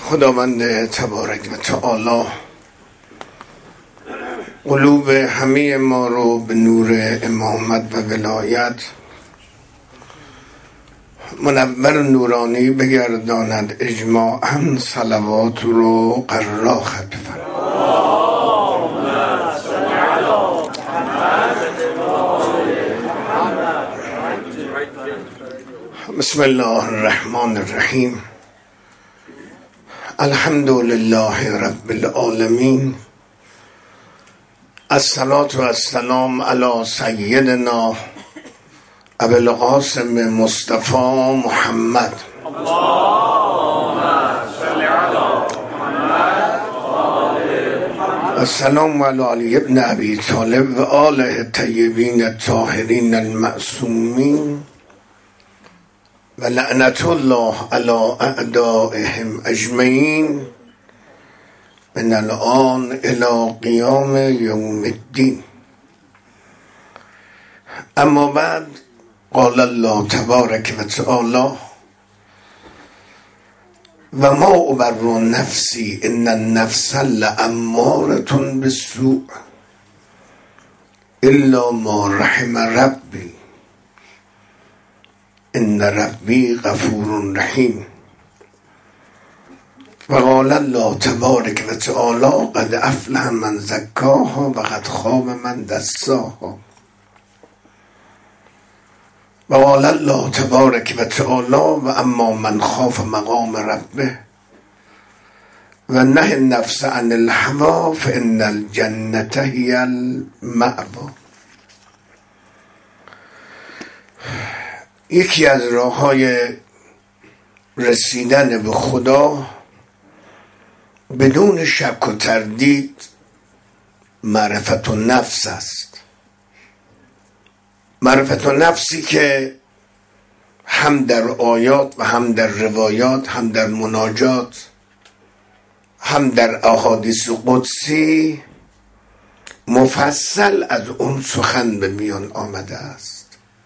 خداوند تبارک و تعالی قلوب همه ما رو به نور امامت و ولایت منور و نورانی بگرداند. اجماعاً صلوات رو قراخت بفرمایید. بسم الله الرحمن الرحیم. الحمد لله رب العالمین. الصلاة و السلام علی سیدنا ابی القاسم مصطفی محمد. اللهم صل علی محمد و آل محمد. السلام علی علی ابن ابی طالب و آله الطیبین الطاهرین المعصومین و لعنت الله علی اعدائهم اجمعین من الآن الی قیام یوم الدین. اما بعد، قال الله تبارک و تعالی و ما ابرئ نفسی ان النفس لامارة بالسوء الا ما رحم ربی ان ربی غفور رحیم. و قال الله تبارک و تعالی قد افلح من زکاها و قد خاب من دساها. و قال الله تبارک و تعالی و اما من خاف مقام ربه و نهی النفس عن الهوی فان الجنة هی المأوی. یکی از راه‌های رسیدن به خدا بدون شک و تردید معرفت النفس است. معرفت النفسی که هم در آیات و هم در روایات، هم در مناجات، هم در احادیث قدسی مفصل از اون سخن به میان آمده است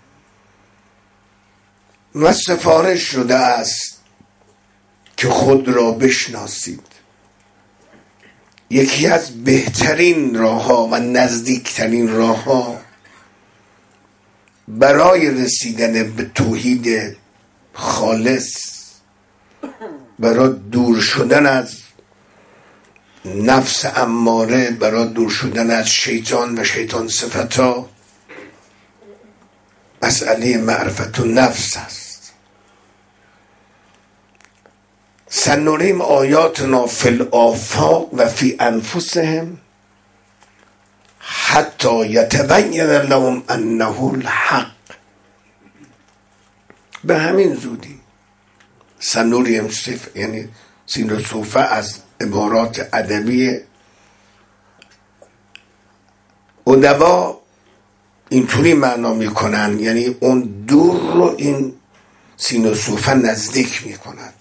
و سفارش شده است که خود را بشناسید. یکی از بهترین راه‌ها و نزدیکترین راه‌ها برای رسیدن به توحید خالص، برای دور شدن از نفس اماره، برای دور شدن از شیطان و شیطان صفتا، مسئله معرفت النفس است. سنریم آیاتنا فی الآفاق و فی انفسهم حتی یتبین لهم انه الحق. به همین زودی سنریم یعنی سین و صوفه از عبارات ادبی ادبا اینطوری معنا میکنن، یعنی اون دور رو این سین و صوفه نزدیک میکند.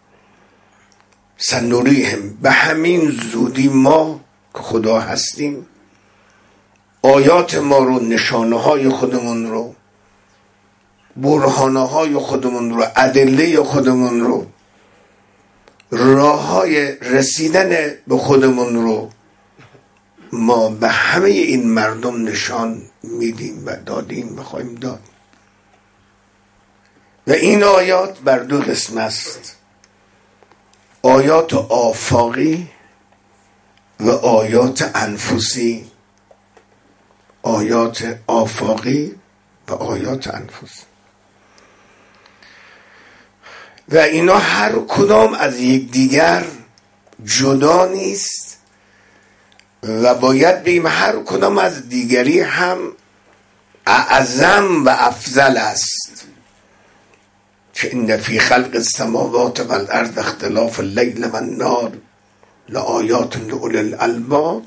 سنوریهم، به همین زودی ما که خدا هستیم آیات ما رو، نشانه های خودمون رو، برهانه های خودمون رو، ادله خودمون رو، راه های رسیدن به خودمون رو ما به همه این مردم نشان میدیم و دادیم و خواهیم داد. و این آیات بر دو قسم است: آیات آفاقی و آیات انفسی. آیات آفاقی و آیات انفسی و اینا هر کدام از یک دیگر جدا نیست و باید بگیم هر کدام از دیگری هم اعظم و افضل است. که ان فی خلق السماوات و الارض اختلاف اللیل و النهار لآیات لأولی الالباب.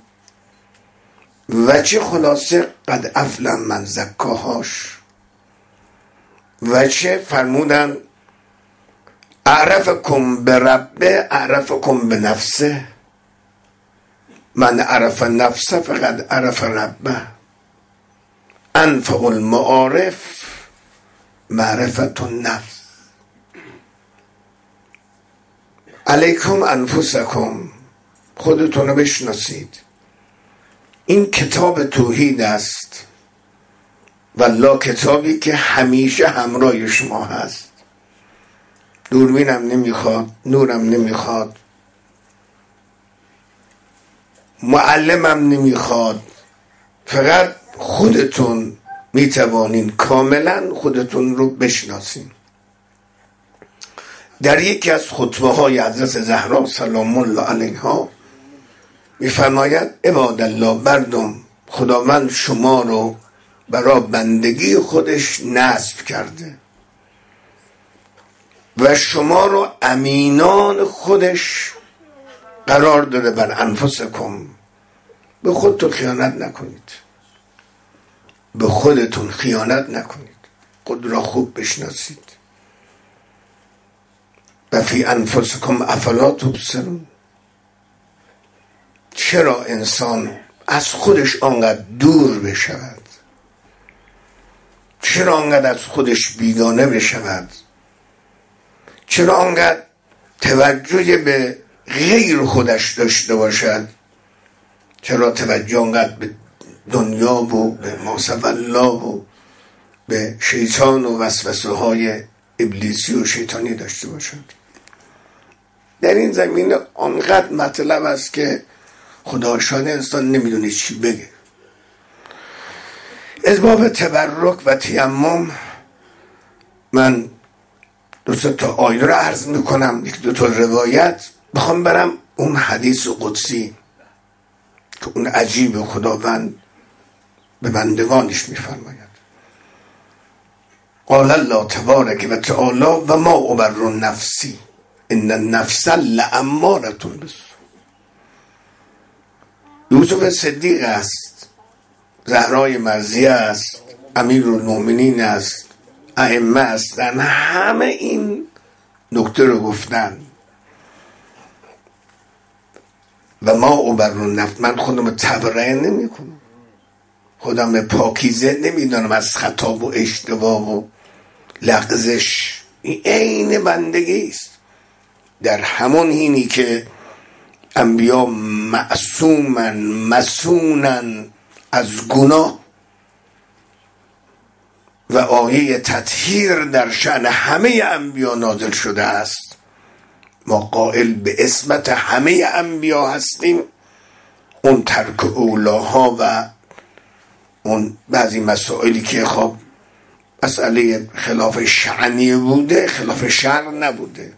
و چه خلاصه قد افلح من زکاهاش. و چه فرمودن اعرفکم بربه اعرفکم بنفسه. من عرف نفسه فقد عرف ربه. انفع المعارف معرفت النفس. علیکم انفسکم، خودتون رو بشناسید. این کتاب توحید است، والله کتابی که همیشه همراه شما هست. دوربینم نمیخواد، نورم نمیخواد، معلمم نمیخواد، فقط خودتون میتوانین کاملا خودتون رو بشناسین. در یکی از خطبه های حضرت زهرا سلام الله علیها میفرماید عباد الله، مردم، خداوند شما رو برای بندگی خودش نصب کرده و شما رو امینان خودش قرار داده. بر انفسکم، به خودتون خیانت نکنید، به خودتون خیانت نکنید، خود را خوب بشناسید. و فی انفسکم افلا تبصرون. چرا انسان از خودش آنقدر دور بشود؟ چرا آنقدر از خودش بیگانه بشود؟ چرا آنقدر توجه به غیر خودش داشته باشد؟ چرا توجه آنقدر به دنیا و به ماسوالله و به شیطان و وسوسه های ابلیسی و شیطانی داشته باشد؟ در این زمینه آنقدر مطلب است که خدا شاید انسان نمیدونه چی بگه. از باب تبرک و تیمم من دو تا آیه رو عرض میکنم، یک دو تا روایت. بخوام برم اون حدیث قدسی که اون عجیب خداوند به بندگانش میفرماید. قال الله تبارک و تعالی و ما ابر نفسی ان النفس لاماره بالسوء. یوسف صدیق است، زهرای مرضیه است، امیرالمؤمنین است، ائمه هستن، همه این نکته رو گفتن. و ما ابر نفس، من خودم تبرئه نمی کنم، خودم پاکیزه نمیدانم از خطا و اشتباه و لغزش. این عین بندگی است. در همون حینی که انبیا معصومن مسونن از گناه و آیه تطهیر در شأن همه انبیا نازل شده است، ما قائل به عصمت همه انبیا هستیم. اون ترک اولاها و اون بعضی مسائلی که خب مسئله خلاف شأنی بوده، خلاف شرع نبوده.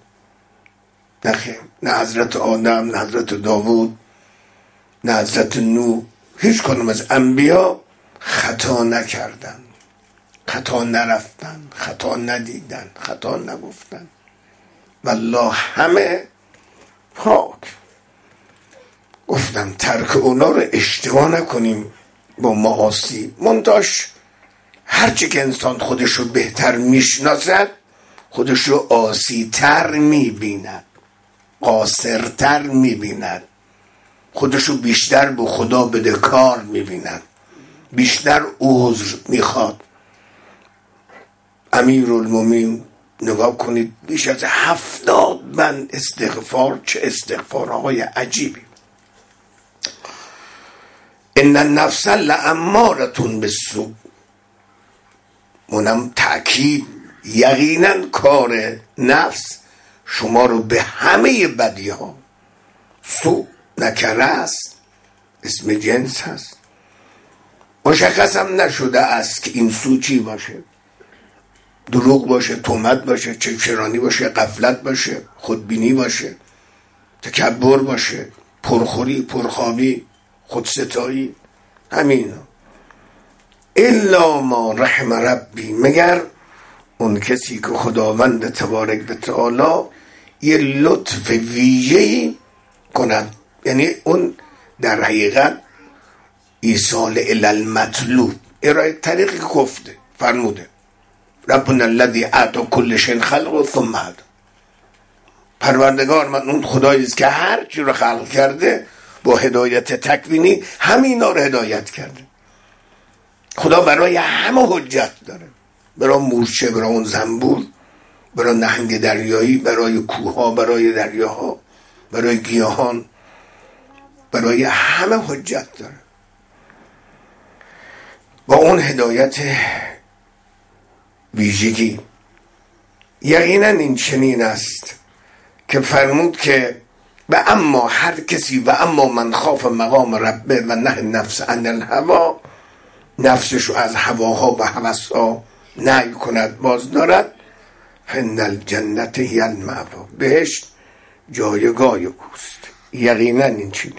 نه حضرت آدم، نه حضرت داوود، نه حضرت نوح، هیچ کنم از انبیا خطا نکردن، خطا نرفتن، خطا ندیدن، خطا نگفتن. والله همه پاک. گفتم ترک اونا رو اشتباه نکنیم با معاصی. منتاش هرچی که انسان خودش رو بهتر میشناسد خودش رو عاصی‌تر میبیند، قاصرتر میبیند، خودش رو بیشتر به خدا بدهکار میبیند، بیشتر عذر میخواد. امیرالمومنین نگاه کنید، بیش از 70 بند استغفار، چه استغفارهای عجیبی. ان النفس لاماره بالسوء، اونم تأکید، یقینا کار نفس شما رو به همه بدی ها. سوء نکره است، اسم جنس هست، مشخص هم نشده است که این سوء چی باشه. دروغ باشه، تهمت باشه، چکشرانی باشه، غفلت باشه، خودبینی باشه، تکبر باشه، پرخوری، پرخوابی، خودستایی، همین. الا ما رحم ربی، مگر اون کسی که خداوند تبارک و تعالی یه لطف ویژه‌ای کند. یعنی اون در حقیقت ایصال الی المطلوب، ارائه طریقی گفته فرموده ربنا الذی اعطی کل شیء خلقه ثم هدی. پروردگار من اون خدایی است که هر چی رو خلق کرده با هدایت تکوینی همینا رو هدایت کرده. خدا برای همه حجت داره، برای مورچه، برای اون زنبور برای نهنگ دریایی، برای کوهها، برای دریاها، برای گیاهان، برای همه حجت داره. با اون هدایت ویژگی یقینا این چنین است که فرمود که و اما هر کسی و اما من خاف مقام ربه و نه نفس عن الهوا، نفسش رو از هواها و هوسها نهی کند باز دارد، فإن الجنة هی المأوی، بهشت جایگاه اوست. یقینا این چنین.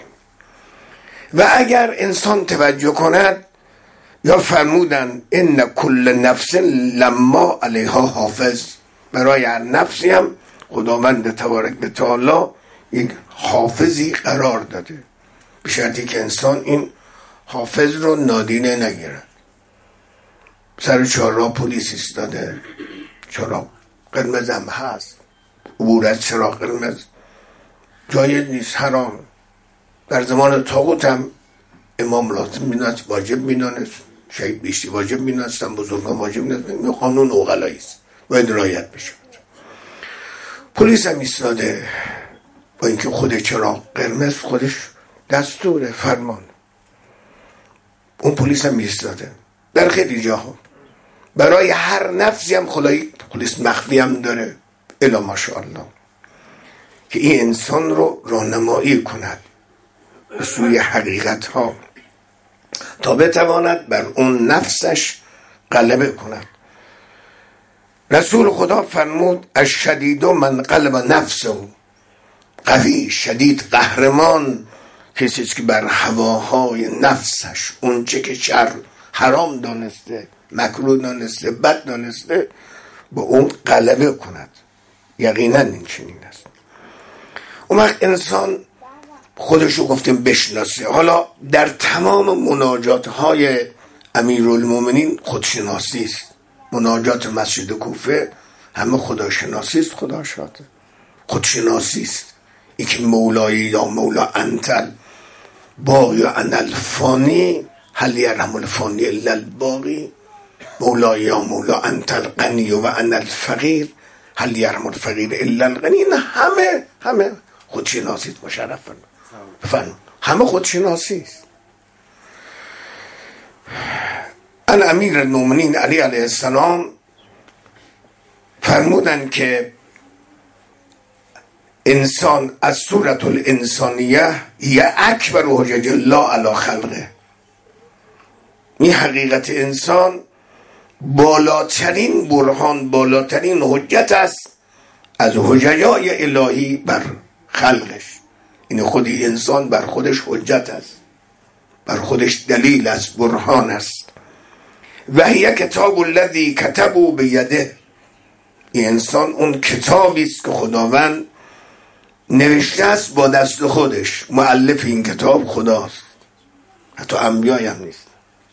و اگر انسان توجه کند، یا فرمودن ان کل نفس لما علیها حافظ، برای هر نفسی هم خداوند تبارک و تعالی یک حافظی قرار داده، به شرطی که انسان این حافظ رو نادیده نگیرد. سر چهارراه پلیس ایستاده، چراغ قرمز هم هست، عبور از چراغ قرمز جای نیست، حرام. در زمان طاغوت هم امام لازم می‌دانست، واجب می‌دانست، شهید بیشتی واجب می‌دانستن، بزرگان واجب می‌دانستن، قانون اوغلایی است، باید رعایت بشه. پلیس هم ایستاده، با اینکه خود چراغ قرمز خودش دستور فرمان، اون پلیس هم ایستاده. در خیلی جاها برای هر نفسی هم خدایی پلیس مخفی هم داره، الا ماشاءالله، که این انسان رو راهنمایی کند به سوی حقیقت ها تا بتواند بر اون نفسش غلبه کند. رسول خدا فرمود الشدید من غلب نفسه، قوی شدید قهرمان کسی است که بر هواهای نفسش، اون چه که شر حرام دانسته، مکروه دانسته، بد دانسته، با اون غلبه کند. یقینا این چنین است. اون وقت انسان خودشو گفتیم بشناسه. حالا در تمام مناجات های امیرالمومنین خودشناسی است. مناجات مسجد کوفه همه خداشناسی است، خدا شاده خودشناسی است. ای که مولایی یا مولا انتل باقی یا انا الفانی هل یرحم الفانی الا الباقی، مولایی یا مولا انتل غنی و انا الفقیر هل یرحم الفقیر الا الغنی. این همه خودشناسی است. مشرف فرمود همه خودشناسی است. ان امیر المومنین علی علیه السلام فرمودن که انسان از صورت الانسانیه یه اکبر حجج الله علی خلقه، این حقیقت انسان بالاترین برهان، بالاترین حجت است از حججای الهی بر خلقش. این خودی انسان بر خودش حجت است، بر خودش دلیل است، برهان است. و هی کتاب الذی کتبوا بیده، این انسان اون کتابی است که خداوند نوشته است با دست خودش. مؤلف این کتاب خداست، حتی انبیای هم نیست.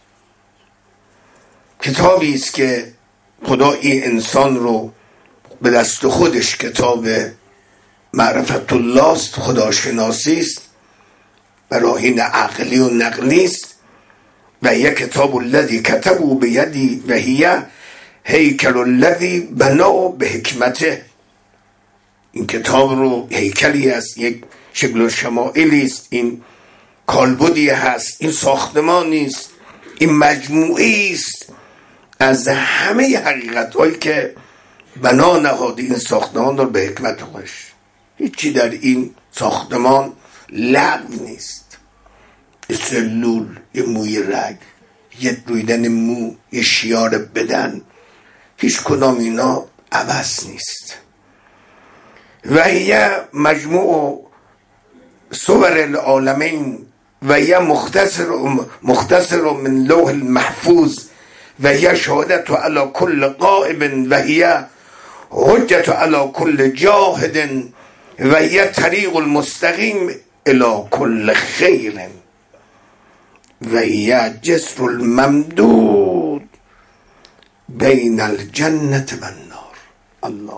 کتابی است که خدا این انسان رو به دست خودش، کتاب معرفت الله است، خداشناسی است، براهین عقلی و نقلی است. و یک کتاب الذی کتبوا بیدی و هی هیکل الذی بنا به حکمته، این کتاب رو هیکلی است، یک شکل و شمائلی است، این کالبدی هست، این ساختمانی است، این مجموعی است از همه حقیقت هایی که بنا نهاده این ساختمان رو به حکمت خودش. هیچی در این ساختمان لغو نیست. یه سلول، یه موی رگ، یه رویدن مو، یه شیار بدن، هیچ کدام اینا عوض نیست. و یه مجموع صور العالمین و یه مختصر من لوح المحفوظ و یه شهادت علی کل قائب و یه حجت علی کل جاهد و یه طریق المستقیم الی کل خیر و یه جسر الممدود بین الجنة و النار. الله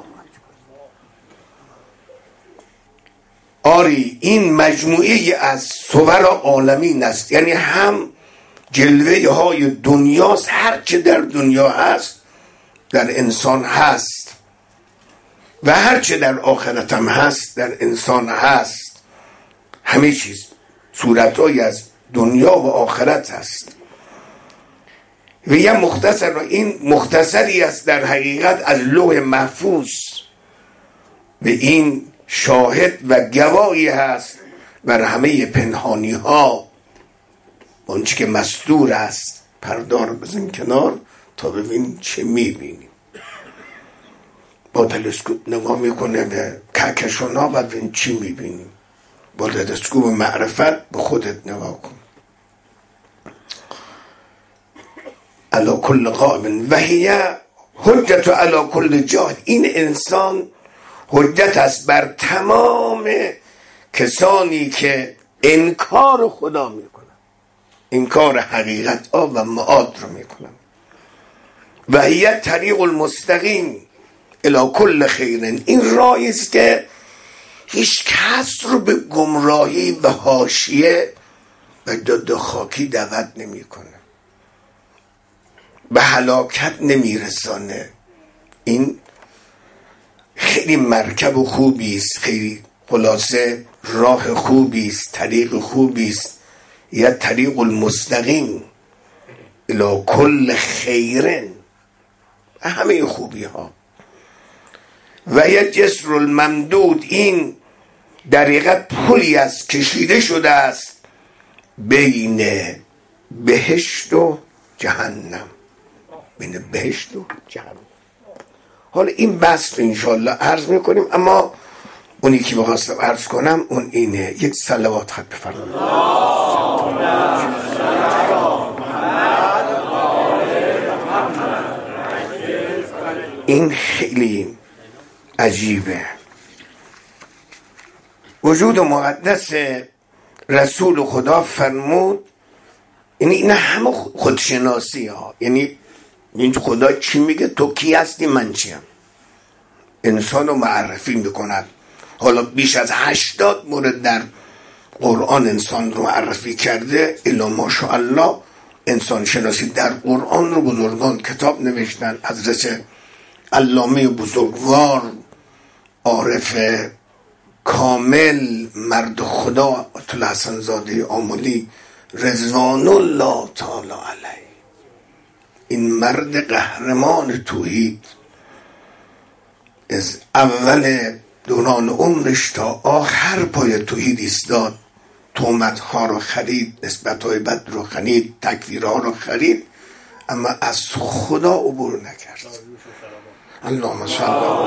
آری این مجموعه از صور عالمین است، یعنی هم جلوه های دنیاست، هر چه در دنیا هست در انسان هست، و هرچه در آخرت هم هست در انسان هست، همه چیز صورتهایی از دنیا و آخرت هست. و یه مختصر، این مختصری است در حقیقت از لوح محفوظ و این شاهد و گواهی هست بر همه پنهانی ها. آنچه که مستور است پرده رو بزن کنار تا ببین چه میبینیم. با تلسکوپ نگاه میکنه به کهکشان ها، بعد ببین چی میبینیم. با تلسکوپ معرفت به خودت نگاه کن. علا کل قائم و هی حجت علا کل جاهد. این انسان حجت است بر تمام کسانی که انکار خدا میکنن، انکار حقیقت ها و معاد رو میکنن. و هی طریق المستقیم الی کل خیرن. این راهی است که هیچ کس رو به گمراهی و حاشیه و دد خاکی دعوت نمیکنه، به هلاکت نمیرسانه. این خیلی مرکب خوبی است، خیلی خلاصه راه خوبی است، طریق خوبی است. یا طریق المستقیم الی کل خیرن، همه خوبی ها. و یا جسر الممدود. این در حقیقت پلی است کشیده شده است بین بهشت و جهنم، بین بهشت و جهنم. حالا این بحث رو انشاءالله عرض میکنیم، اما اونی که بخواستم عرض کنم اون اینه. یک صلوات خط بفرمایید. این خیلی عجیبه. وجود مقدس رسول خدا فرمود، یعنی این همه خودشناسی ها، یعنی این خدا چی میگه؟ تو کی هستی؟ من چیم؟ انسان رو معرفی میکند. حالا بیش از 80 مورد در قرآن انسان رو معرفی کرده. الا ماشاءالله انسان شناسی در قرآن رو بزرگان کتاب نوشتن. حضرت علامه بزرگوار عارف کامل مرد خدا آیت الله حسن زاده آملی رضوان الله تعالی علیه، این مرد قهرمان توحید از اول دوران عمرش تا آخر پای توحید ایستاد. تهمت ها رو خرید، نسبت های بد رو خرید، تکفیر ها رو خرید، اما از خدا عبور نکرد. اللهم صل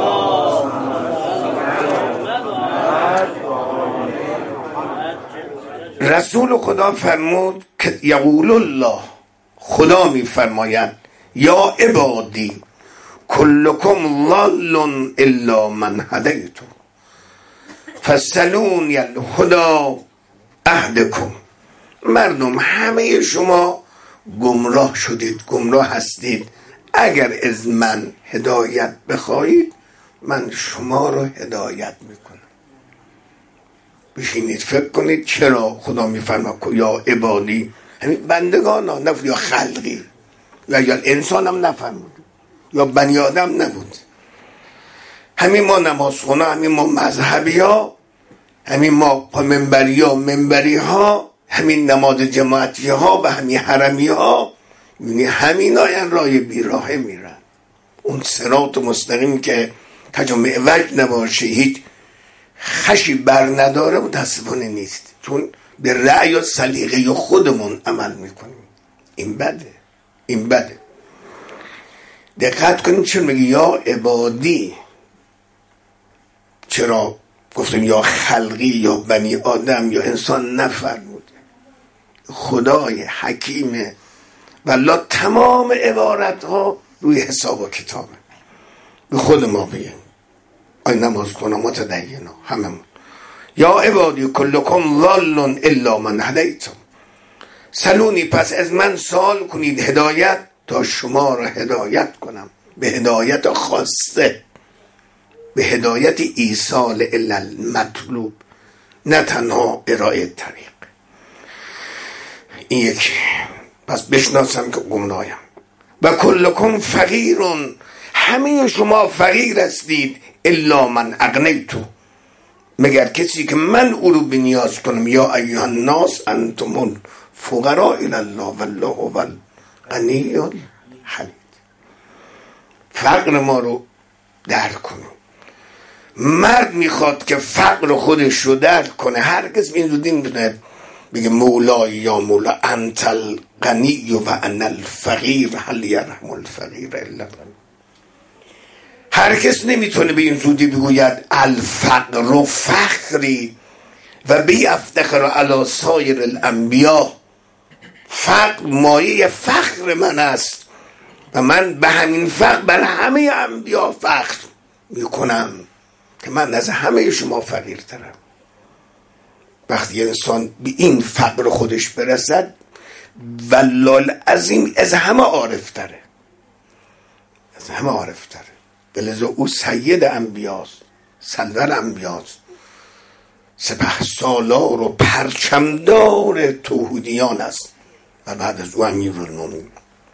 رسول خدا فرمود که یقول الله، خدا می فرماید یا عبادی کلکم ضال الا من هدیت فاسألونی الهدی اهدکم. مردم همه شما گمراه شدید، گمراه هستید. اگر از من هدایت بخواهید من شما رو هدایت میکنم. بشینید فکر کنید چرا خدا میفرما یا عبادی، همین بندگان ها، نفر یا خلقی یا انسان هم نفرمود یا بنی آدم نبود. همین ما نمازخونه، همین ما مذهبی ها، همین ما منبری ها، همین نماز جماعتی ها و همین حرمی ها، یعنی همین ها یعنی راه بیراهه میرن. اون صراط مستقیم که کجا معوج نباشه، هیچ خشی بر نداره، متاسفانه نیست، چون به رأی و سلیقه خودمون عمل میکنیم. این بده، این بده. دقت کنیم چون میگه یا عبادی، چرا گفتیم یا خلقی یا بنی آدم یا انسان نفرمود. خدای حکیمه والله تمام عبارت ها روی حساب و کتابه. به خود ما بگیم آی نماز کنم متدینا هممون، یا عبادی کلکم ضال الا من هدیتم سلونی، پس از من سوال کنید هدایت تا شما را هدایت کنم، به هدایت خاصه، به هدایت ایصال الی المطلوب، نه تنها ارائه طریق. این یکی. پس بشناسم که گمراهم. و کلکم فقیرون، همه شما فقیر هستید الا من اغنیتو، مگر کسی که من او رو بنیاز کنم. یا ایها الناس انتم الفقراء الی الله والله هو الغنی الحمید. فقر ما رو درک کنیم. مرد میخواد که فقر خودش رو درک کنه. هرگز به این زودی نمیتونه بگه مولای یا مولا انت الغنی و انا الفقیر هل یرحم الفقیر الا الله. هر کس نمیتونه به این زودی بگوید الفقر فخری و بی افتخر علی سایر الانبیا. فقر مایه فخر من است و من به همین فقر بر همه انبیا فخر میکنم که من از همه شما فقیرترم. وقتی انسان به این فقر خودش برسد والله العظیم از همه عارفتره، از همه عارفتره. بلذا او سید انبیاست، سرور انبیاست، سپه سالار و پرچمدار توحیدیان است و بعد از او امیرالمومنین.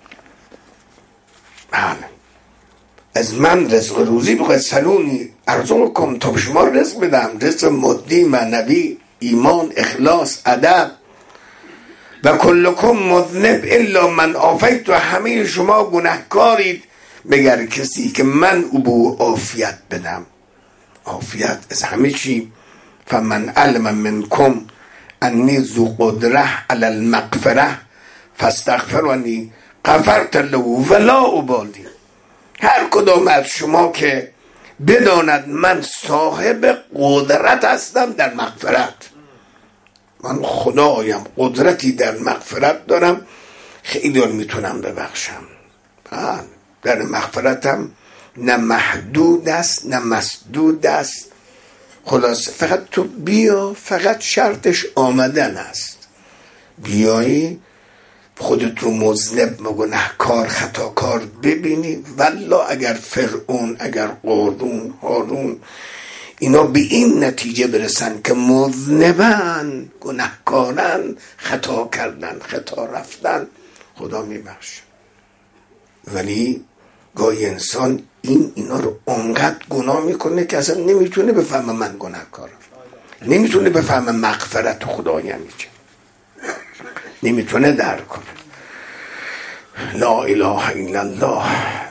بله، از من رزق روزی بخواید سلونی ارزو کن تا به شما رزق بدم، رزق مادی معنوی، ایمان، اخلاص، ادب. و کلکم مذنب الا من عافیت، و همه شما گناهکارید مگر کسی که من او به عافیت بدم. عافیت از همه چی. فمن علم منکم انی ذو قدره علی المغفره فاستغفرونی غفرت له ولا ابالی. هر کدام از شما که بداند من صاحب قدرت هستم در مغفرت، من خدایم، قدرتی در مغفرت دارم، خیلی میتونم ببخشم. در مغفرتم نه محدود است نه مسدود است. خلاص فقط تو بیا، فقط شرطش آمدن است. بیایی خودت رو مذنب و گناهکار خطاکار ببینی. والله اگر فرعون، اگر قارون، هارون اینا به این نتیجه برسن که مذنبن، گناهکارن، خطا کردن، خطا رفتن، خدا میبخشه. ولی گاهی انسان اینا رو اونقدر گناه میکنه که اصلا نمیتونه بفهمه من گناهکارم، نمیتونه بفهمه مغفرت خدا یعنی چه، نمیتونه درک کنه. لا اله الا الله.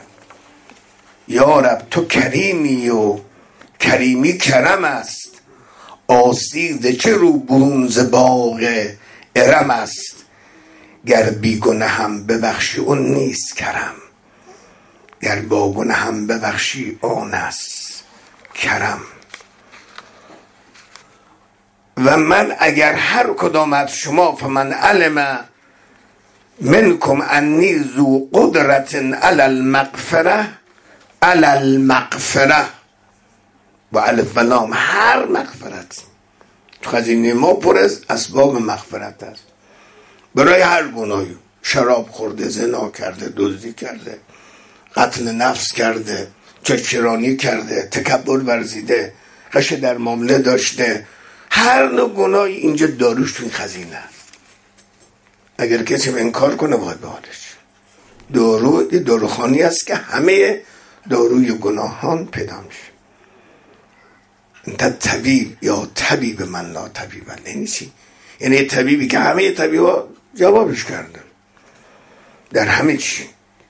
یا رب تو کریمی و کریمی کرم است، آسیز چه رو برون ز باغ ارم است. گر بی گناهم ببخشی اون نیست کرم، گر با گناهم ببخشی آن است کرم. و من اگر هر کدام از شما فمن علم منکم انی ذو قدرت علی المغفره، علی المغفره و الف و لام، هر مغفرت. خزینه ما پر از اسباب مغفرت است برای هر گناهی. شراب خورده، زنا کرده، دزدی کرده، قتل نفس کرده، چشرانی کرده، تکبر ورزیده، غش در معامله داشته، هر نوع گناهی اینجا داروش تو این خزینه است. اگر کسی انکار کنه باید به حالش. داروخانی است که همه داروی گناهان پیدا میشه. انت طبیب یا طبیب من لا طبیب یعنی چی؟ یعنی طبیبی که همه طبیبا جوابش کردن در همه چی.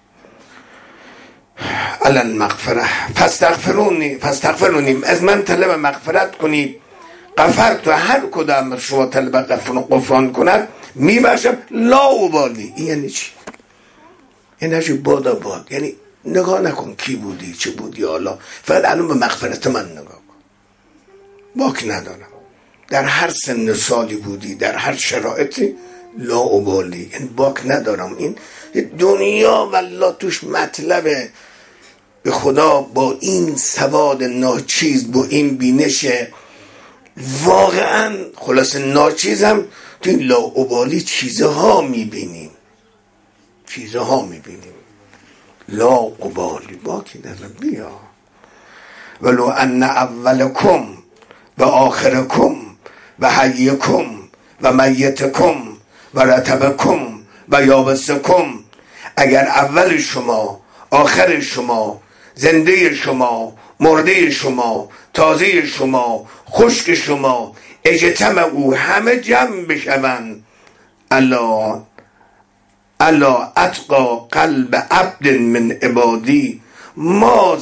الان مغفره فاستغفرونی از من طلب مغفرت کنید. غفرت، و هر کدام از شما طلب غفران کند میبخشم لا ابالی. این یعنی چی؟ یعنی چی؟ باد یعنی نگاه نکن کی بودی چه بودی، حالا فقط الان به مغفرت من نگاه کن. باک ندارم، در هر سن سالی بودی، در هر شرایطی، لا ابالی، یعنی باک ندارم. این دنیا والله توش مطلبه. به خدا با این سواد ناچیز، با این بینش واقعا خلاص ناچیزم، تو این لا ابالی چیزها میبینیم. لا ابالی، باکی ندارم. بیا ولو ان اولکم و آخرکم و حیکم و میتکم و رطبکم و یابسکم، اگر اول شما، آخر شما، زنده شما، مرده شما، تازه شما، خشک شما، اجتمعوا همه جمع بشوند الا اتقا قلب عبد من عبادی ما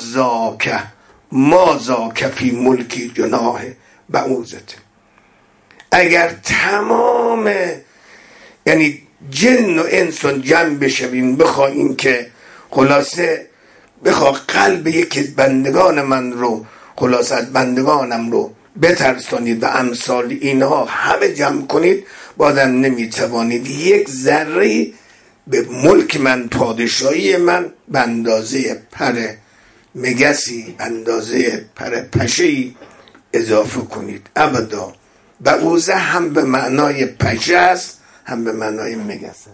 ذاک فی ملکی جناح بعوضته. اگر تمام یعنی جن و انس جمع بشویم بخواهیم که خلاصه قلب یکی بندگان من رو، خلاصه از بندگانم رو بترسانید و امثال اینها همه جمع کنید، بازم نمیتوانید یک ذره به ملک من، پادشاهی من به اندازه پر مگسی، اندازه پر پشه‌ای اضافه کنید. ابدا. بعوضه هم به معنای پشه است، هم به معنای مگس است.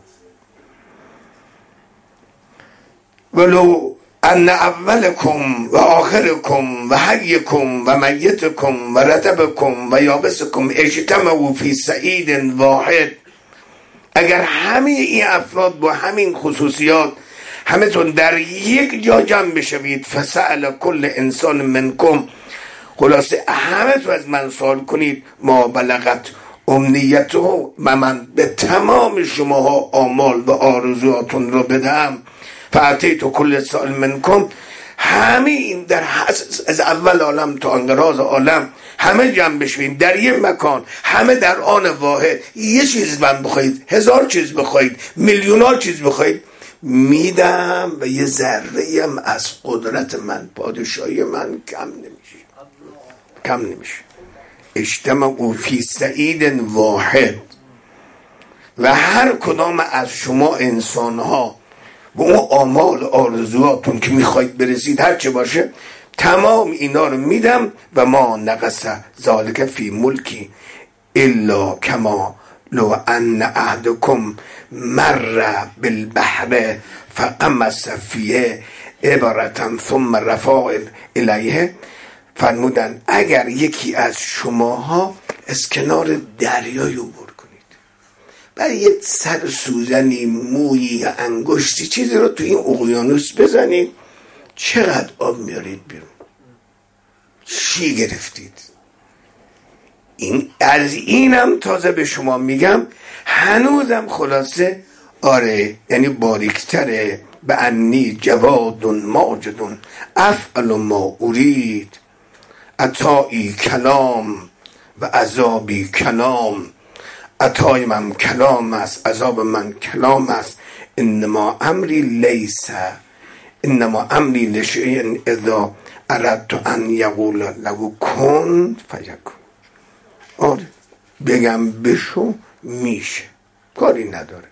ولو ان اولکم و آخرکم و حیکم و میتکم و رطبکم و یابسکم اجتمعوا فی صعید واحد، اگر همه این افراد با همین خصوصیات همتون در یک جا جمع بشوید، فسأل کل انسان منکم، خلاصه همه تو از من سوال کنید، ما بلغت امنیته و من به تمام شماها آمال و آرزواتون رو بدم، فأتیت کل سائل منکم، همه این در از اول عالم تا انقراض عالم همه جمع بشوید در یک مکان، همه در آن واحد، یه چیز من بخواید، 1000 چیز بخواید، میلیون‌ها چیز بخواید، میدم و یه ذره هم از قدرت من، پادشاهی من کم نمیشه. اجتمعوا فی صعید واحد. و هر کدام از شما انسان ها به اون آمال آرزواتون که میخواید برسید هر چه باشه، تمام اینا رو میدم و ما نقص ذالک فی ملکی الا کما لو ان احدکم مر بالبحر فغمس فیه عبرة ثم رفع الیه. فرمودن اگر یکی از شماها از کنار دریای عبور کنید، برای یه سر سوزنی، مویی یا انگشتی چیزی رو تو این اقیانوس بزنید، چقدر آب میارید بیرون؟ چی گرفتید؟ از اینم تازه به شما میگم هنوزم خلاصه آره، یعنی باریکتره. به انی جواد ماجد افعل ما ارید، عطایی کلام و عذابی کلام. عطای من کلام است، عذاب من کلام است. انما امری لشیء اذا اردت ان یقول له کن فیکون. آره بگم بشو میشه، کاری نداره.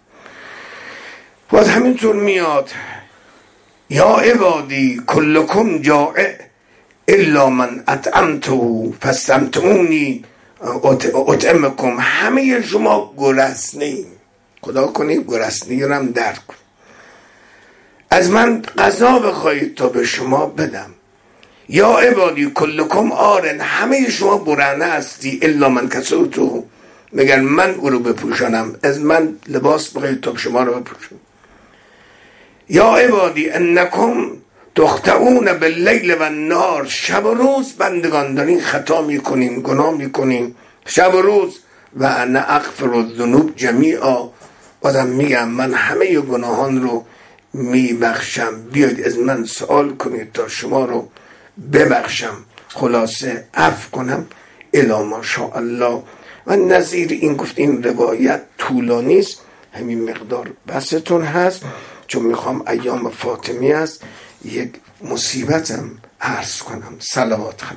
باز همینطور میاد یا عبادی کلکم جائع الا من اطعمته فاستمتعونی اطعمکم. همه شما گرسنه‌اید، خدا کنید گرسنگی رو هم درک کن، از من غذا بخواهید تا به شما بدم. یا عبادی کلکم آرن، همه شما برهنه هستی الا من کسوتو، مگر من او رو بپوشانم، از من لباس بخواهید تا شما رو بپوشانم. یا عبادی انکم تخطئون باللیل و النهار، شب و روز بندگان دارین خطا میکنین، گناه میکنین شب و روز. و انا اغفر الذنوب جمیعا، بازم میگم من همه گناهان رو میبخشم، بیاید از من سوال کنید تا شما رو ببخشم، خلاصه عفو کنم. الی ما شاء الله. و نظیر این گفت این روایت طولانی است، همین مقدار بستون هست، چون میخوام ایام فاطمی است یک مصیبتم عرض کنم. صلوات خط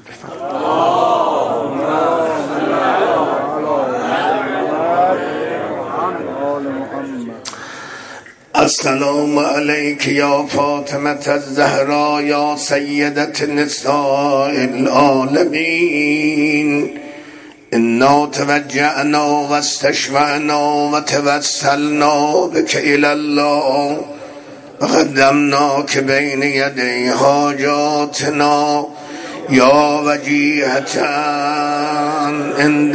السلام علیک یا فاطمه الزهرا یا سیدت نساء العالمین. انا توجعنا و استشفعنا و توسلنا بک الی الله و قدمناک بین یدی حاجاتنا یا وجیهة عند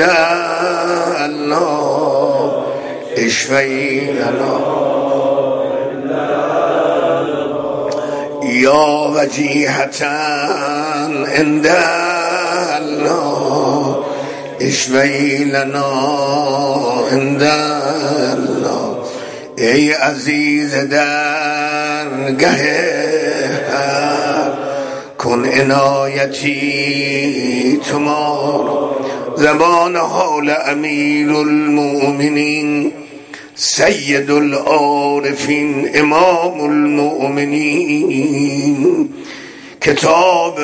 الله اشفعی لنا یا وجیهتن عند الله اشفعی لنا عند الله. ای عزیز درگه کن عنایتی تمام. زبان حال امیر المؤمنین سید العارفین امام المؤمنین کتاب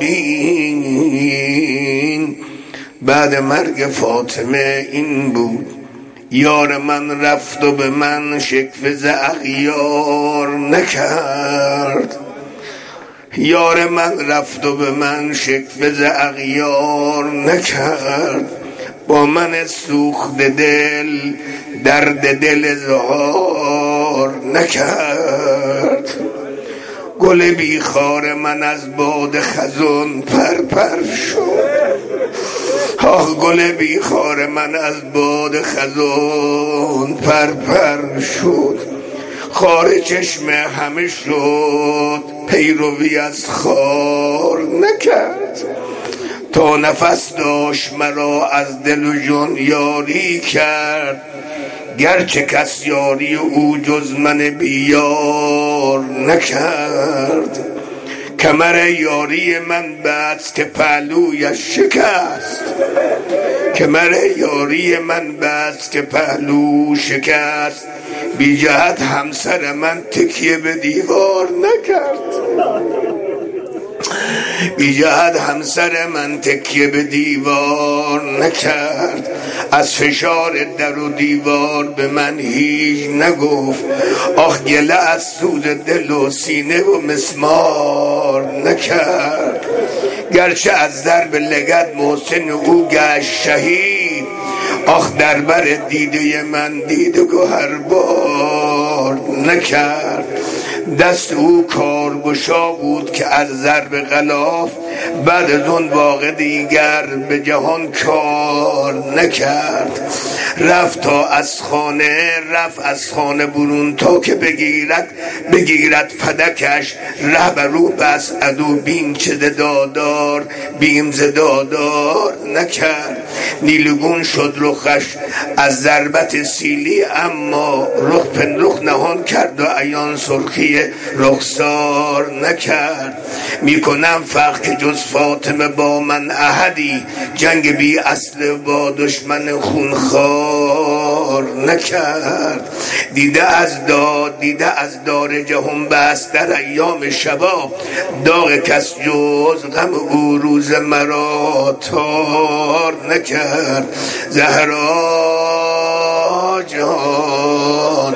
مبین. بعد مرگ فاطمه این بود: یار من رفت و به من شکوه ز اغیار نکرد. یار من رفت و به من شکوه ز اغیار نکرد. با من سوخت دل درد دل اظهار نکرد. گل بیخار من از باد خزان پرپر شد. آه گل بیخار من از باد خزان پرپر شد. خار چشم همه شد پیروی از خار نکرد. تا نفس داشت مرا از دل و جان یاری کرد. گرچه کس یاری او جز من بیار نکرد. کمر یاری من بست که پهلویش شکست. کمر یاری من بست که پهلو شکست. بی جهت همسر من تکیه به دیوار نکرد. بی جهت همسر من تکیه به دیوار نکرد. از فشار در و دیوار به من هیچ نگفت. آخ گله از سوز دل و سینه و مسمار نکرد. گرچه از ضرب لگد محسن او گشت شهید. آخ در بر دیده من دیده گوهر بار نکرد. دست او کارگشا بود که از ضرب غلاف بعد از اون واقع دیگر به جهان کار نکرد. رفت از خانه برون تا که بگیرد فدکش. ره بر او بس عدو بیم چه دادار بیم زدادار نکرد. نیلگون شد رخش از ضربت سیلی اما رخ نهان کرد و عیان سرخی رخسار نکرد. میکنم فخر که جز فاطمه با من احدی جنگ بی اصل با دشمن خونخوار نکرد. دیده از دار جهان بست در ایام شباب. داغ کس جز غم او روز مرا تار نکرد. زهرا جان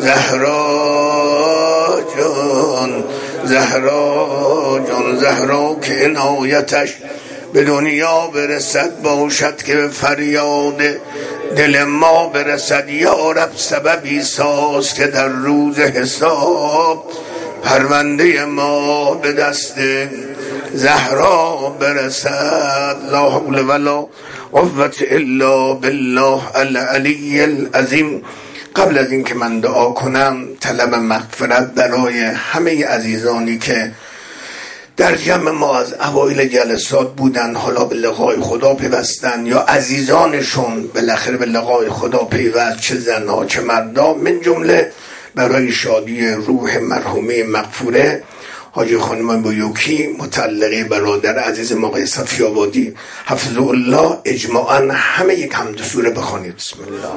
زهرا که عنایتش به دنیا برسد باشد که به فریاد دل ما برسد. یا رب سببی ساز که در روز حساب پرونده ما به دست زهرا برسد. لا حول ولا قوة الا بالله العلی العظیم. قبل از این که من دعا کنم طلب مغفرت برای همه عزیزانی که در جمع ما از اوایل جلسات بودن، حالا به لقای خدا پیوستن یا عزیزانشون بالاخره به لقای خدا پیوست، چه زنها چه مردا. من جمله برای شادی روح مرحومه مغفوره حاجی خانم بویوکی متعلقه برادر عزیز ما آقای صفی آبادی حفظه الله اجماعا همه یک حمد سوره بخوانید. بسم الله.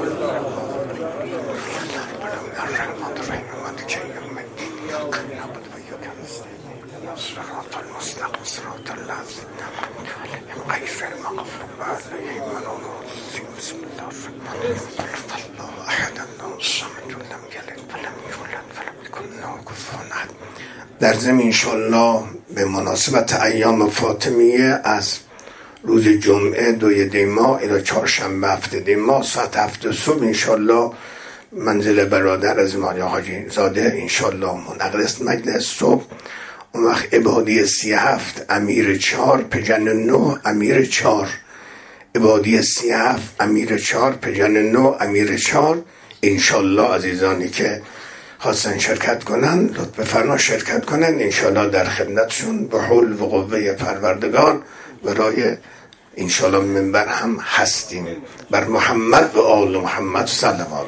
در ضمن انشالله به مناسبت ایام فاطمیه از روز جمعه 2 دی‌ماه الی چهارشنبه 7 دی‌ماه ساعت 7 صبح انشالله منزل برادر از مالی حاجی زاده انشالله منعقد است مجلس صبح. اون وقت عبادی 37 امیر 4 پجن 9 امیر 4 عبادی 37 امیر 4 پجن 9 امیر 4 انشالله. عزیزانی که خواستن شرکت کنن لطف فرما شرکت کنن. انشالله در خدمتشون به حول و قوه پروردگار برای انشالله منبر هم هستیم. بر محمد و آل محمد صلوات.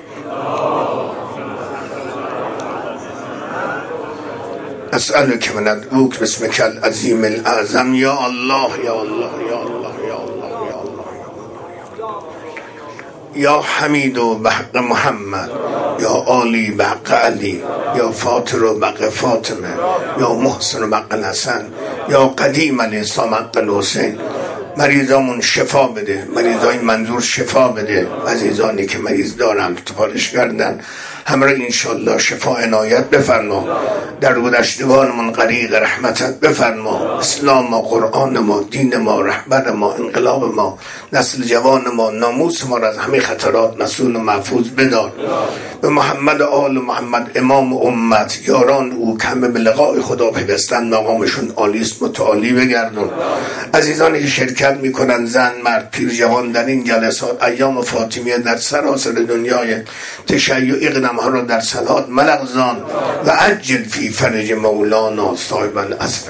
اسألک من ادعوک باسمک العظیم الاعظم یا الله یا الله یا الله یا الله یا الله یا حمید و بحق محمد، یا عالی بحق علی، یا فاطر و بحق فاطمه، یا محسن و بحق الحسن، یا قدیم علی السلام حق الحسین. مریضامون شفا بده، مریضای منظور شفا بده، عزیزانی که مریض دارن سفارش کردن همه را انشالله شفا عنایت بفرما. در گذشتگانمون غریق رحمتت بفرما. اسلام ما، قرآن ما، دین ما، رهبر ما، انقلاب ما، نسل جوان ما، ناموس ما را از همه خطرات مسئول و محفوظ بدار. به محمد و آل محمد امام امت، یاران او کمه به لقاء خدا پیوستن، مقامشون عالیست متعالی بگردون. عزیزانی که شرکت میکنن زن مرد پیر جوان در این جلسات ایام فاطمیه در سراسر دنیای تشیع اقدام ها را در صلات ملغزان و عجل فی فرج مولانا صاحب العصر.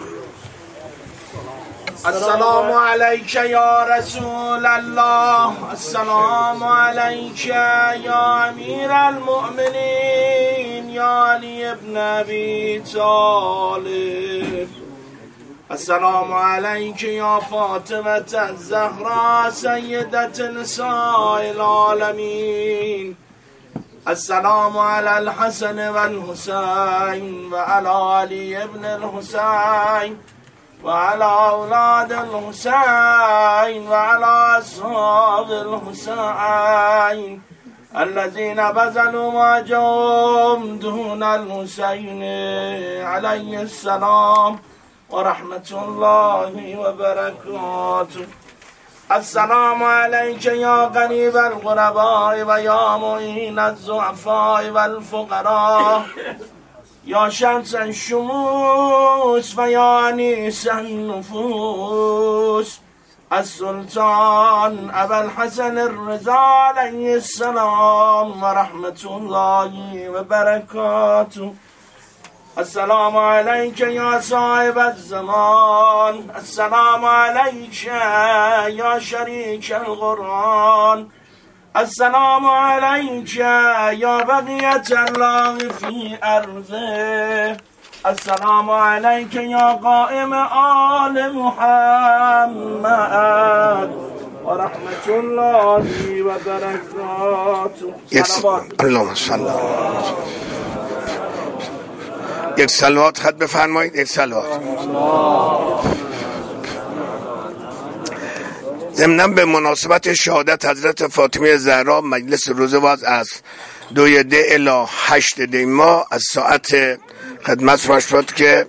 السلام علیک یا رسول الله، السلام علیک یا امیر المؤمنین یا علی ابن ابی طالب، السلام علیک یا فاطمه الزهرا سیدت نساء العالمین، السلام علی الحسن والحسین و علی علی ابن الحسین وعلى أولاد الحسين وعلى أصحاب الحسين الذين بذلوا واجهم دون الحسين عليه السلام ورحمة الله وبركاته. السلام عليك يا قريب الغرباء ويا معين الضعفاء والفقراء، یا شمس الشموس و یا انیس النفوس، السلطان ابوالحسن الرضا علیه السلام و رحمت الله و برکاته. السلام علیک یا صاحب الزمان، السلام علیک یا شریک القرآن، السلام علیک یا بقیت الله فی ارضه، السلام علیک یا قائم آل محمد و رحمت الله و برکاته. اللهم صل. یک صلوات خط بفرمایید. یک صلوات. ضمناً به مناسبت شهادت حضرت فاطمه زهرا مجلس روزه واز از 2 دی الی 8 دی ماه از ساعت خدمت راش شد که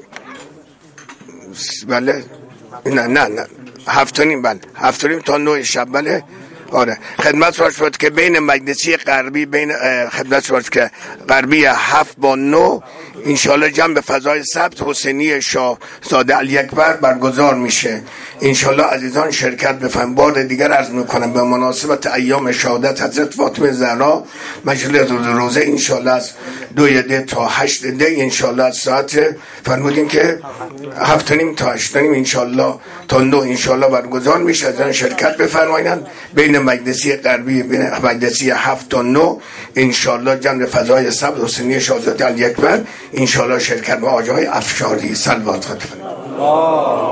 بله نه 7:30 بله 7:30 تا 9 شب بله آره خدمت راش شد که بین مجلسی غربی بین خدمت راش که غربی 7 با 9 انشالله جنب فضای ثبت حسینی شاه زاده علی اکبر برگزار میشه. انشالله عزیزان شرکت بفرمایید. بار دیگر عرض میکنم به مناسبت ایام شهادت حضرت فاطمه زهرا مجلس روزه انشالله از 2 دی تا 8 دی انشالله از ساعت فرمودیم که 7:30 تا 8:30 انشالله تا 9 انشالله برگزار میشه. عزیزان شرکت بفرمایید. بین مجلسی غربی بین مجلسی 7 تا 9 انشالله جنب فضای ثبت حسینی شاه زاده علی اکبر انشالله شرکت با آقای افشاری. صلوات خدمت